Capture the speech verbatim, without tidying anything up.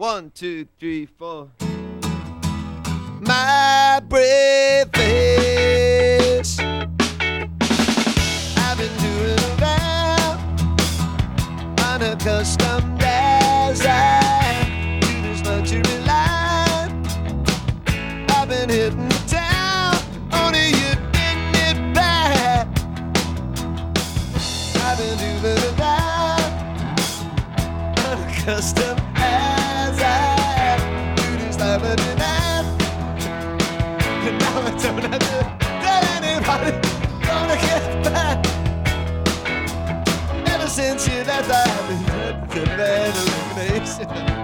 One, two, three, four. My brave face, I've been doing well, unaccustomed as I do this luxury life. I've been hitting the town, only you getting it back. I've been doing that, unaccustomed as I do this luxury life. And now I don't have to tell anybody, gonna get back. Ever since you left, I've been to bad illumination.